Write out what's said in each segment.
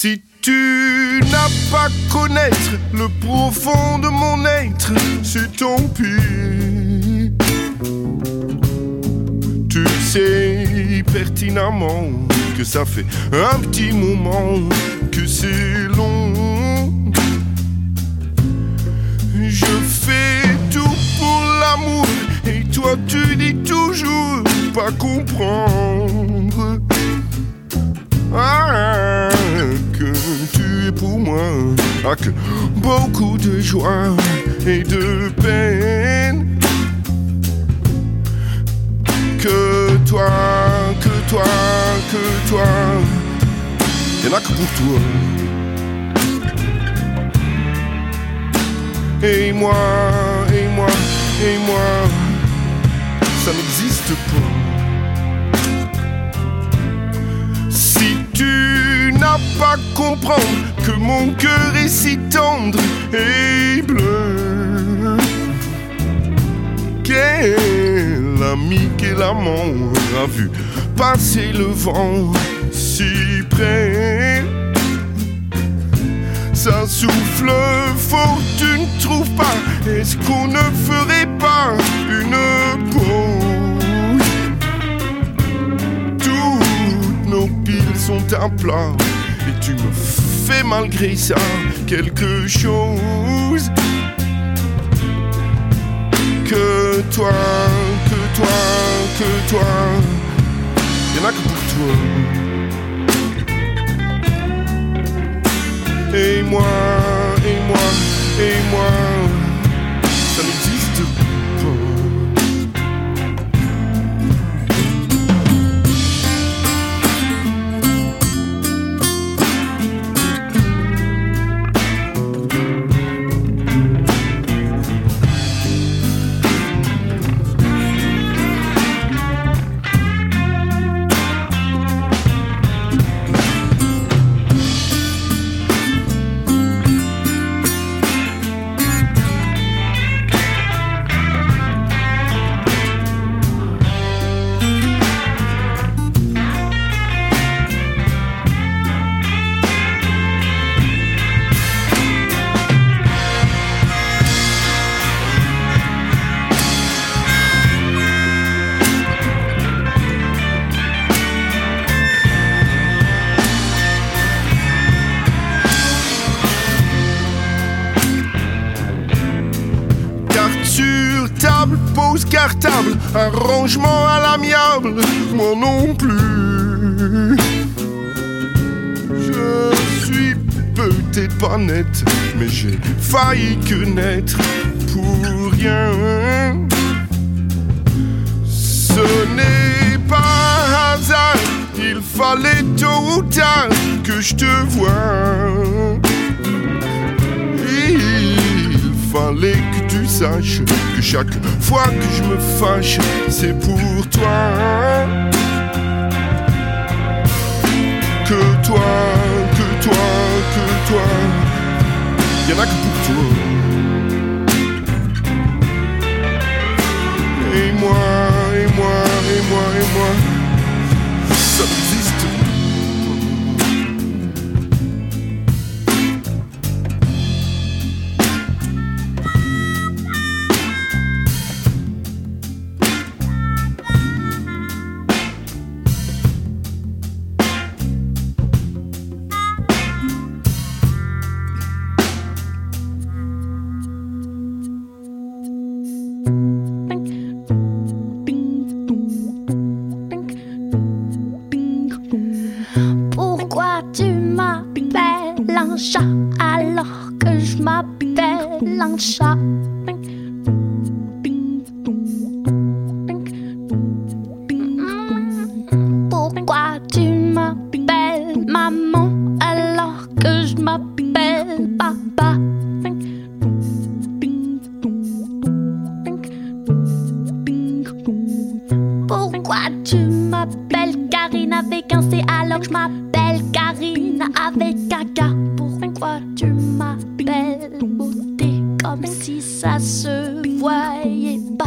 Si tu n'as pas connaître le profond de mon être, c'est tant pis. Tu sais pertinemment que ça fait un petit moment que c'est long. Je fais tout pour l'amour et toi tu dis toujours pas comprendre. Ah, que tu es pour moi, ah, que beaucoup de joie et de peine. Que toi, y'en a que pour toi. Et moi, ça n'existe pas. Si tu n'as pas compris que mon cœur est si tendre et bleu, quel ami, quel amant a vu passer le vent si près. Ça souffle fort, tu ne trouves pas? Est-ce qu'on ne ferait pas une pause? Toutes nos piles sont à plat et tu me fais malgré ça quelque chose. Que toi, y'en a que pour toi. Et moi, ça n'existe pas. Pause cartable, arrangement à l'amiable, moi non plus. Je suis peut-être pas net, mais j'ai failli que naître pour rien. Ce n'est pas hasard, il fallait tôt ou tard que je te voie. Il fallait que tu saches que chaque fois que je me fâche, c'est pour toi. Que toi, y'en a que pour toi. Et moi, ça n'existe pas. Pourquoi tu m'appelles un chat alors que je m'appelle un chat? Pourquoi tu m'appelles maman alors que je m'appelle papa? Pourquoi tu m'appelles Karine avec un C alors que je m'appelle Karine avec un K? Pourquoi tu m'appelles beauté comme si ça se voyait pas?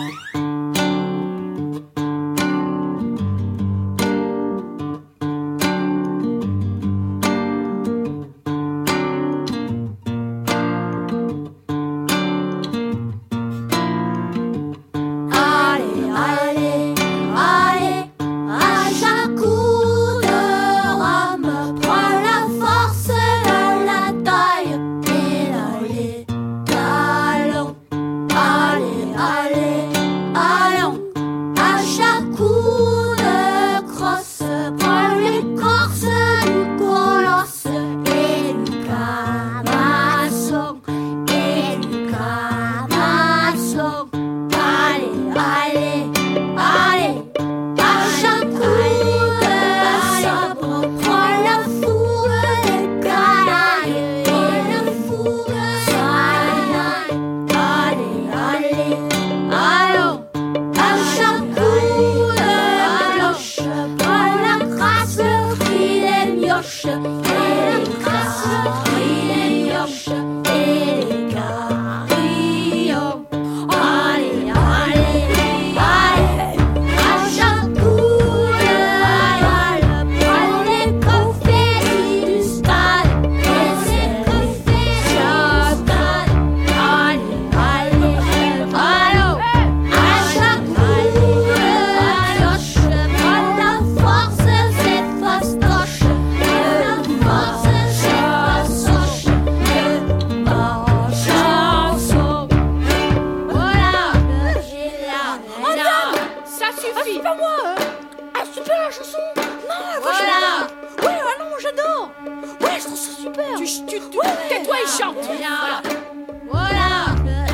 Tais-toi et chante. Voilà.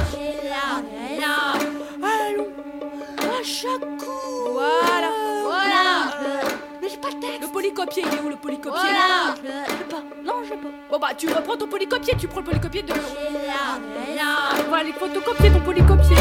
Allons, à chaque coup. Voilà. Mais j'ai pas le texte. Le polycopier, il est où le polycopier? Voilà. Je sais pas. Non, je sais pas. Bon bah tu reprends ton polycopier, tu prends le polycopier de... On va aller photocopier ton polycopier.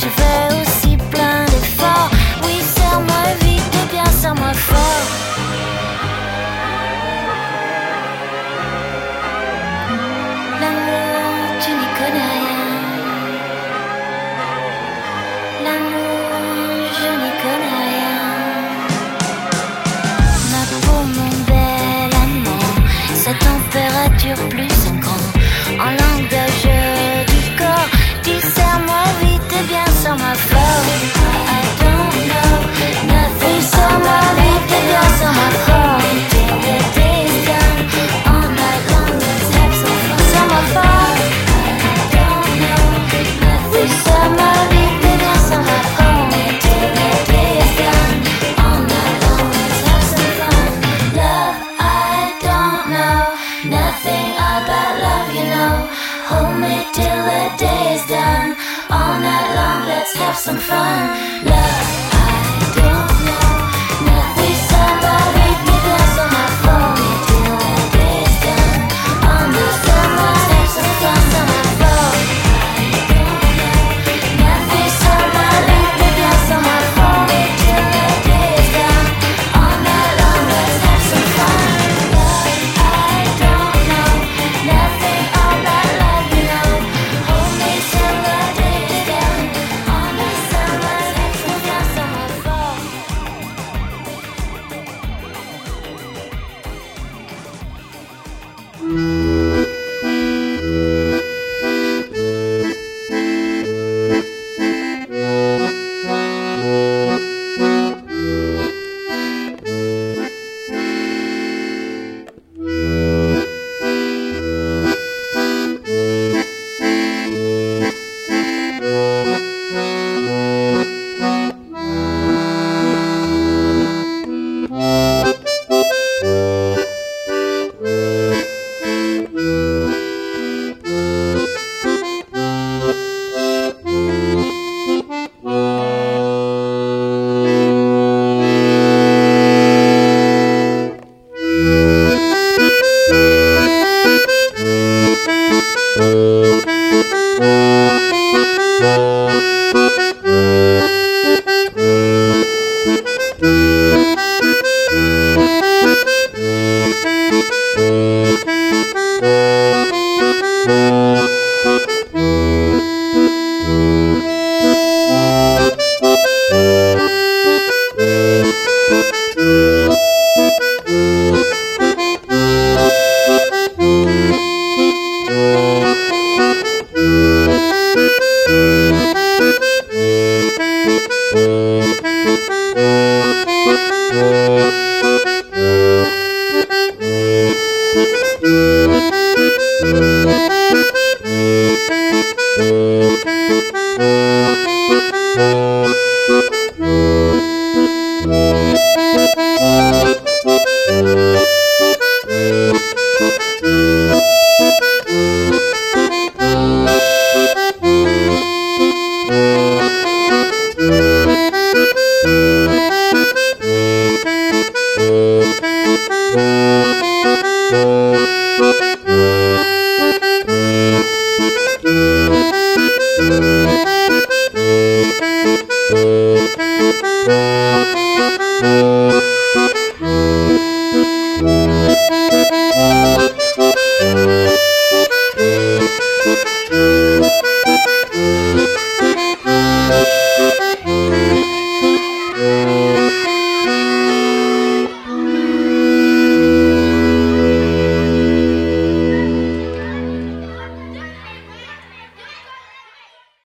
je fais aussi plein d'efforts. Oui, serre-moi vite et bien serre-moi fort. L'amour, tu n'y connais rien. L'amour, je n'y connais rien. Ma peau, mon bel amant, sa température plus 5 ans. En langage du corps, dis serre-moi vite et bien serre-moi fort. I don't know nothing. Serre-moi vite et bien serre-moi fort. The day's done, all night long, let's have some fun. Serre-moi fort. I don't know nothing. Serre-moi vite et bien serre-moi fort. The day's done, all night long, let's have some fun. Love, I don't know nothing about love, you know. Hold me till the day is done. All night long, let's have some fun. Love.